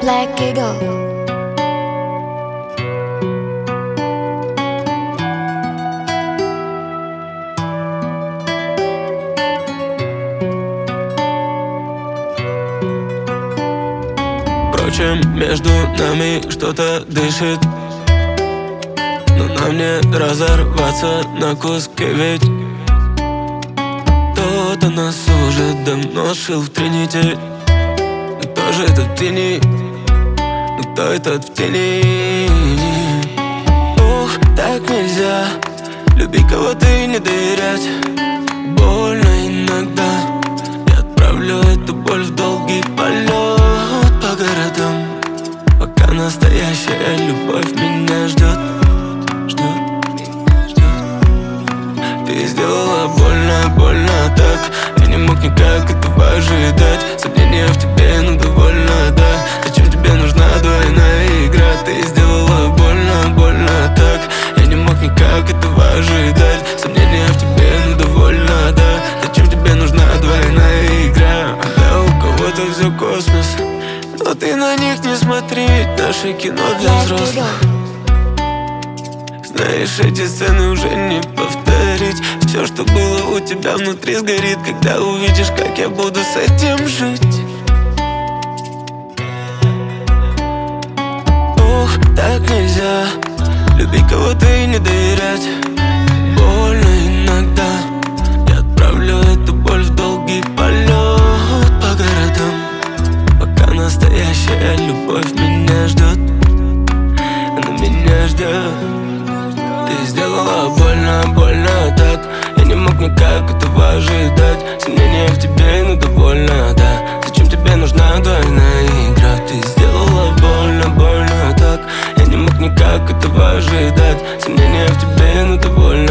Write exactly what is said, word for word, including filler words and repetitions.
Black Eagle. Впрочем, между нами что-то дышит, но нам не разорваться на куски, ведь кто-то нас уже давно шил в тринити. Но кто же этот в тени? Ну кто этот в тени? Ух, так нельзя любить кого-то и не доверять. Больно иногда. Я отправлю эту боль в долгий полет по городам, пока настоящая любовь меня ждет. Ждет, ждет. Ты сделала больно, больно так. Я не мог никак этого ожидать. Сомнения в тебе, ну довольно, да. Зачем тебе нужна двойная игра? Ты сделала больно, больно так. Я не мог никак этого ожидать. Сомнения в тебе, ну довольно, да. Зачем тебе нужна двойная игра? Да, у кого-то все космос, но ты на них не смотри, ведь наше кино для взрослых. Знаешь, эти сцены уже не повторить. Все, что было у тебя внутри, сгорит, когда увидишь, как я буду с этим жить. Ух, так нельзя любить кого-то и не доверять. Больно иногда. Я отправлю эту боль в долгий полет по городам, пока настоящая любовь меня ждет. Она меня ждет. Ты сделала больно, больно так. Я не мог никак этого ожидать. Сомнения в тебе, ну довольно, да. Зачем тебе нужна двойная игра? Ты сделала больно, больно так. Я не мог никак этого ожидать. Сомнения в тебе, ну довольно.